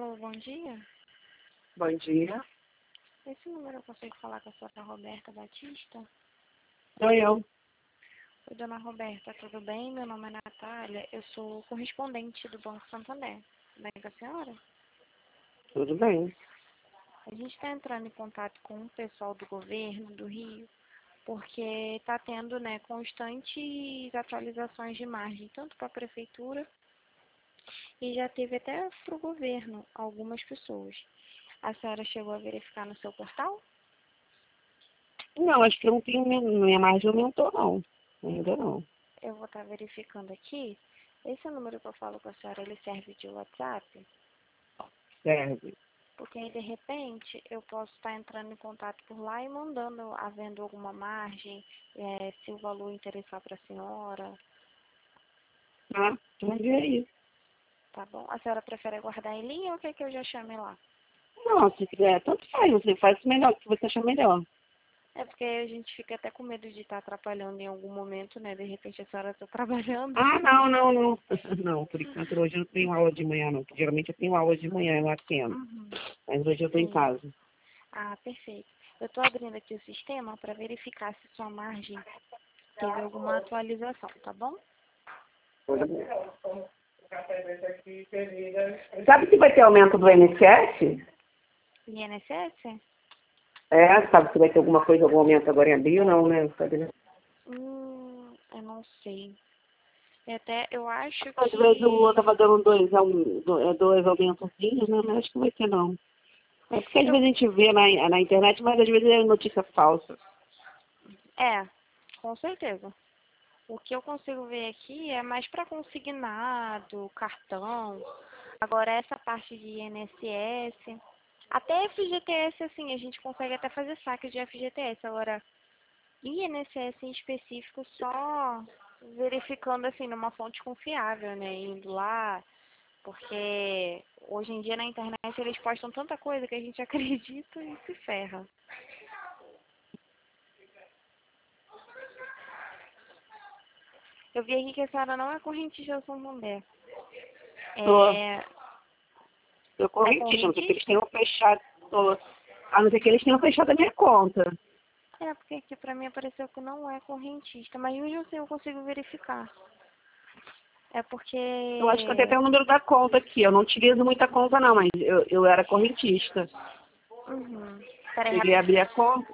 Alô, bom dia. Bom dia. Esse número eu consigo falar com a senhora Roberta Batista? Sou eu. Oi, dona Roberta, tudo bem? Meu nome é Natália, eu sou correspondente do Banco Santander. Tudo bem com a senhora? Tudo bem. A gente está entrando em contato com o pessoal do governo do Rio, porque está tendo, constantes atualizações de margem, tanto para a prefeitura e já teve até para o governo, algumas pessoas. A senhora chegou a verificar no seu portal? Não, acho que eu não tenho, minha margem aumentou, não. Ainda não. Eu vou estar verificando aqui. Esse número que eu falo com a senhora, ele serve de WhatsApp? Serve. Porque aí, de repente, eu posso estar entrando em contato por lá e mandando, havendo alguma margem, se o valor interessar para a senhora, Tá? Vamos ver aí. tá bom? A senhora prefere aguardar em linha ou quer que eu já chame lá? Não, se quiser, tanto faz. Você faz o melhor, o que você achar melhor. É porque a gente fica até com medo de estar atrapalhando em algum momento, né? De repente a senhora está trabalhando. Ah, não, não, não. Não, por enquanto hoje eu não tenho aula de manhã, não. Porque geralmente eu tenho aula de manhã, eu atendo. Uhum. Mas hoje eu estou em Sim. casa. Ah, perfeito. Eu estou abrindo aqui o sistema para verificar se sua margem teve alguma atualização, tá bom? Sabe se vai ter aumento do INSS? INSS? É, sabe se vai ter alguma coisa, algum aumento agora em abril? Não, né? Sabe, né? Eu não sei. Eu acho Às vezes o Lula que... estava dando dois aumentozinhos, né? Mas acho que não vai ter, não. É porque às Eu, vezes a gente vê na internet, mas às vezes é notícia falsa. com certeza. O que eu consigo ver aqui é mais para consignado, cartão. Agora, essa parte de INSS, até FGTS, assim, a gente consegue até fazer saque de FGTS. Agora, INSS em específico, só verificando, assim, numa fonte confiável, né? Indo lá, porque hoje em dia na internet eles postam tanta coisa que a gente acredita e se ferra. Eu vi aqui que a senhora não é correntista do Santander. Tô, É, tô é correntista, a não ser que eles correntista? tenham fechado. A não ser que eles tenham fechado a minha conta. É, porque aqui pra mim apareceu que não é correntista, mas mesmo assim eu consigo verificar. É Eu acho que eu tenho porque... até o número da conta aqui. Eu não utilizo muita conta, não, mas eu era correntista. Uhum. Peraí, Cheguei a abrir a conta.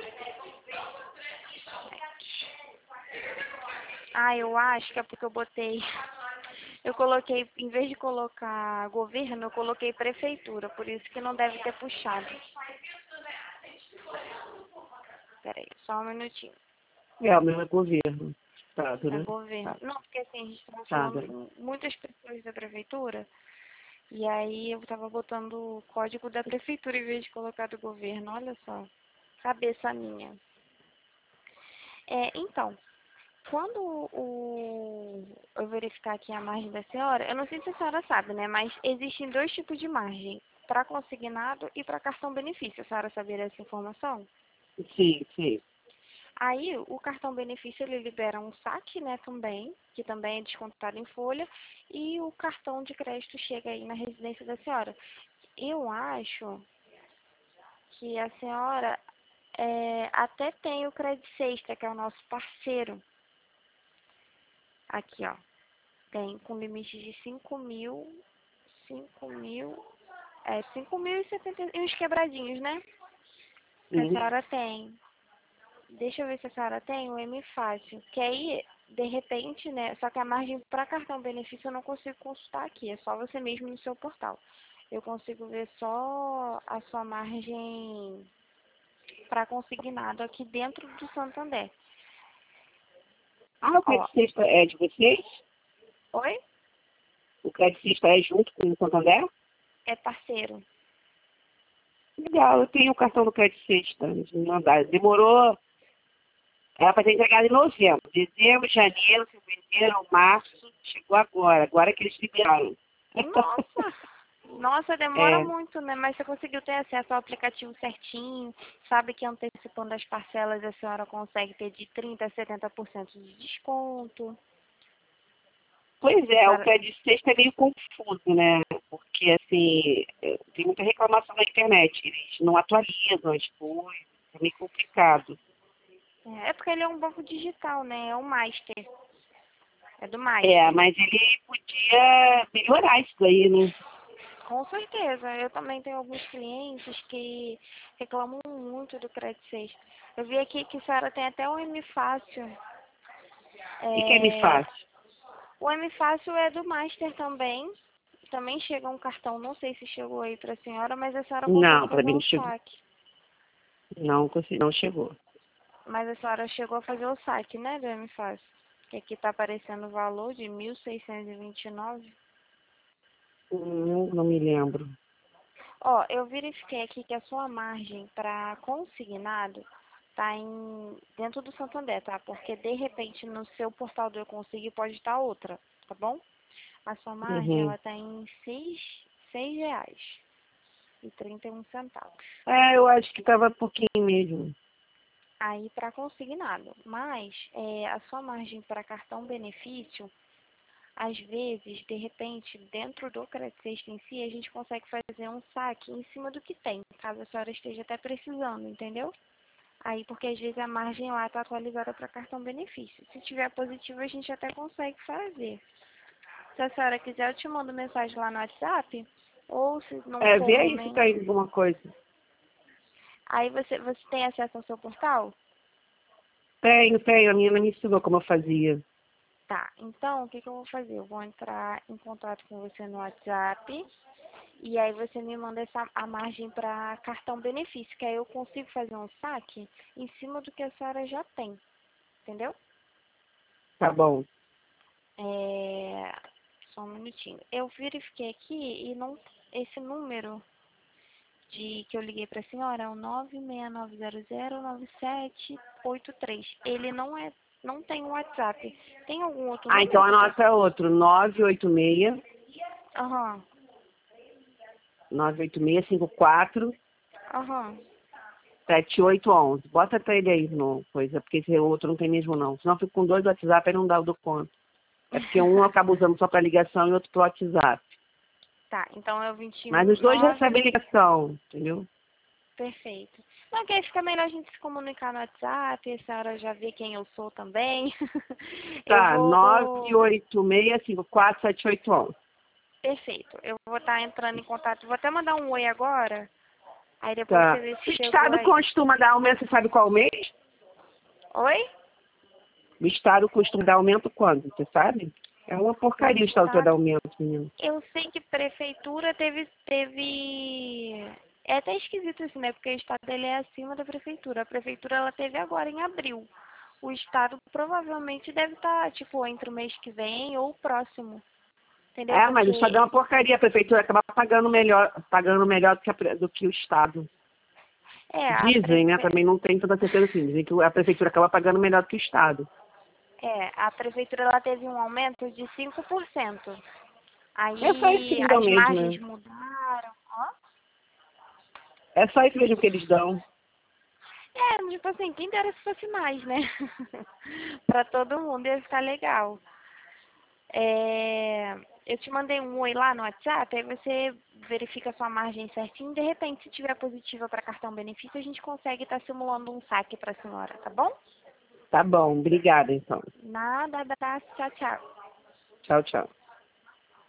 eu acho que é porque eu botei... Eu coloquei, em vez de colocar governo, eu coloquei prefeitura, por isso que não deve ter puxado. Peraí, só um minutinho. É, o meu é governo. Estado, É né? governo. Não, porque assim, a gente estava Estado. falando com muitas pessoas da prefeitura, e aí eu estava botando o código da prefeitura em vez de colocar do governo. Olha só, cabeça minha. Então, quando eu verificar aqui a margem da senhora, eu não sei se a senhora sabe, né? Mas existem dois tipos de margem, para consignado e para cartão benefício. A senhora sabia dessa informação? Sim, sim. Aí, o cartão benefício, ele libera um saque, né, também, que também é descontado em folha, e o cartão de crédito chega aí na residência da senhora. Eu acho que a senhora até tem o Credit Sexta, que é o nosso parceiro. Aqui, ó. Tem com limite de 5.000 e uns quebradinhos, né? Que a Sim. senhora tem. Deixa eu ver se a senhora tem o M Fácil. Que aí, de repente, né? Só que a margem para cartão benefício eu não consigo consultar aqui. É só você mesmo no seu portal. Eu consigo ver só a sua margem para consignado aqui dentro do Santander. Ah, o Ó, Crédito Sexta é de vocês? oi? O Crédito Sexta é junto com o Santander? É parceiro. Legal, eu tenho o cartão do Crédito Sexta. Demorou. Era para ter entregado em novembro. Dezembro, janeiro, fevereiro, março. Chegou agora. Agora que eles liberaram. Nossa! Nossa, demora É. muito, né? Mas você conseguiu ter acesso ao aplicativo certinho, sabe que antecipando as parcelas a senhora consegue ter de 30% a 70% de desconto. Pois é, o Para... Crédito Sexta é meio confuso, né? porque assim, tem muita reclamação na internet. Eles não atualizam as coisas, é meio complicado. É porque ele é um banco digital, né? É o Master. É do É, Master. mas ele podia melhorar isso daí, né? Com certeza. Eu também tenho alguns clientes que reclamam muito do Credit Sexta. Eu vi aqui que a senhora tem até o M Fácil. E que é me É, fácil? o M Fácil é do Master também. Também chega um cartão, não sei se chegou aí para a senhora, mas a senhora consegue Não, para fazer mim um não chegou. saque. Não, consegui, não chegou. Mas a senhora chegou a fazer o saque, né, do M Fácil? Que aqui está aparecendo o valor de 1.629. Não me lembro. Ó, eu verifiquei aqui que a sua margem para consignado tá dentro do Santander, tá? Porque de repente no seu portal do Eu Consigo pode estar outra, tá bom? A sua margem, Uhum. ela tá em R$ 6,31. É, eu acho que tava pouquinho mesmo. Aí para consignado. Mas a sua margem para cartão benefício, às vezes, de repente, dentro do Credit Sexta em si, a gente consegue fazer um saque em cima do que tem, caso a senhora esteja até precisando, entendeu? Aí, porque às vezes a margem lá está atualizada para cartão benefício. Se tiver positivo, a gente até consegue fazer. Se a senhora quiser, eu te mando mensagem lá no WhatsApp. Ou se não É, for o vê aí se momento. tem alguma coisa. Aí você tem acesso ao seu portal? Tenho. A minha mãe me ensinou como eu fazia. Tá. Então, o que eu vou fazer? Eu vou entrar em contato com você no WhatsApp. E aí você me manda a margem para cartão benefício. Que aí eu consigo fazer um saque em cima do que a senhora já tem. Entendeu? Tá bom. Só um minutinho. Eu verifiquei aqui e não, esse número que eu liguei para a senhora é o 969009783. Ele não tem um WhatsApp. Tem algum outro Ah, então número a que eu posso? nossa é outro. 986 Aham, 98654 aham. 7811. Bota até ele aí no coisa, porque esse outro não tem mesmo não. Senão eu fico com dois WhatsApp e não dá o do conta. É porque um eu acabo usando só para ligação e outro para WhatsApp. Tá, então é o Mas os dois 219. recebem ligação, entendeu? Perfeito. Não, que aí fica melhor a gente se comunicar no WhatsApp, a senhora já vê quem eu sou também. Eu Tá, vou. 986547811. Perfeito. Eu vou estar entrando em contato. Vou até mandar um oi agora. Aí depois você Tá. vê O se chegou Estado aí. costuma dar aumento, você sabe qual mês? Oi? O Estado costuma dar aumento quando, você sabe? É uma O porcaria o Estado para dar Estado. aumento, menino. Eu sei que prefeitura É até esquisito isso, né? Porque o Estado ele é acima da prefeitura. A prefeitura ela teve agora em abril. O Estado provavelmente deve estar, tipo, entre o mês que vem ou o próximo. Entendeu? É, mas o Estado é Porque uma porcaria, a prefeitura acaba pagando melhor do que o Estado. é, a Dizem, né? prefe... Também não tem toda certeza assim. Dizem que a prefeitura acaba pagando melhor do que o Estado. a prefeitura ela teve um aumento de 5%. É só isso que Aí eles dão as mesmo, margens né? mudaram. Hã? É só isso mesmo que eles dão. Tipo assim, quem dera se fosse mais, né? Pra todo mundo ia ficar legal. Eu te mandei um oi lá no WhatsApp, aí você verifica a sua margem certinho. De repente, se tiver positiva para cartão benefício, a gente consegue estar simulando um saque para a senhora, tá bom? Tá bom, obrigada então. Nada, abraço, tchau, tchau. Tchau, tchau.